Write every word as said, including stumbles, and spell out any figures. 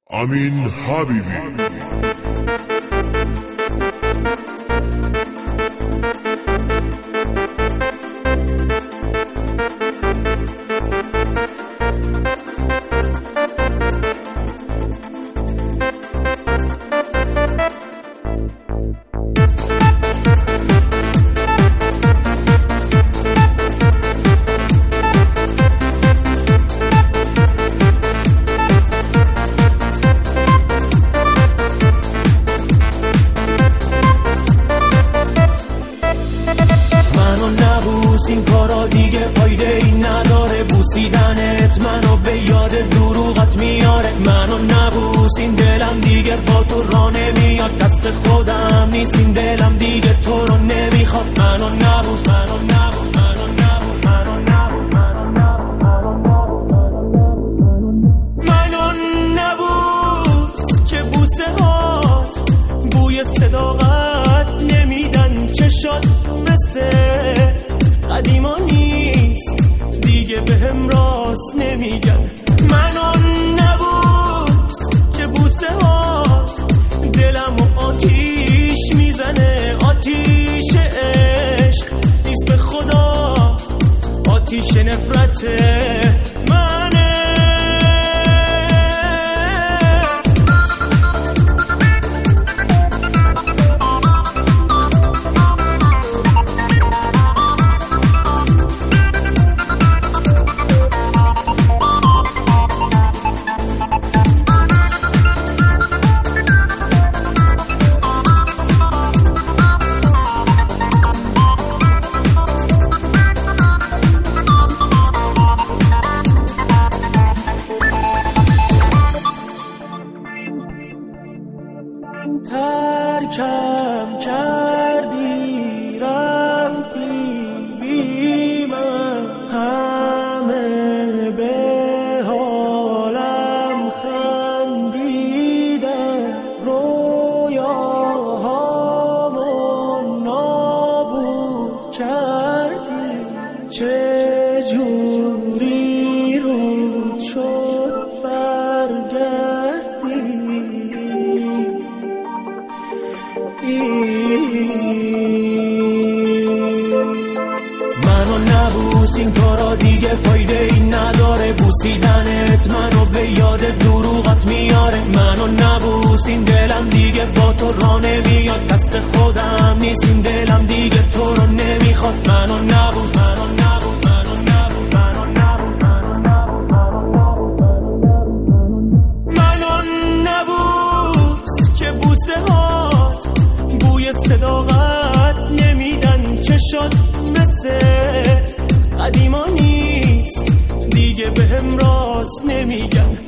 امین حبیبی. این کارا دیگه فایده ای نداره، بوسیدنت منو به یاد دروغت میاره. منو نبوس، این دلم دیگه با تو راه نمیاد، دست خودم نیست این دلم دیگه تو رو نمیخواد. منو نبوس، منو نبوس، منو نبوس، منو نبوس، منو نبوس که بوسه هات بوی صداقت نمیدن، چشات مثل قدیما نیست دیگه بهم راست نمیگن. منو نبوس که بوسه هات دلمو آتیش میزنه، آتیش عشق نیست به خدا، آتیش نفرته منه. ترکم کردی رفتی بی من، همه به حالم خندیدن، رویاهامو نابود کردی. چجوری رود شد برگردی؟ منو نبوس، این کارا دیگه فایده ای نداره، بوسیدنت منو به یاد دروغت میاره. منو نبوس، این دلم دیگه با تو راه نمیاد، دست خودم نیست این دلم دیگه تو رو نمیخواد. منو نبوس، منو نبوس، منو نبوس، منو نبوس، منو نبوس که بوسه هات بوی صداقت نمیدن، چشات مثل قدیما نیست دیگه بهم راست نمیگن.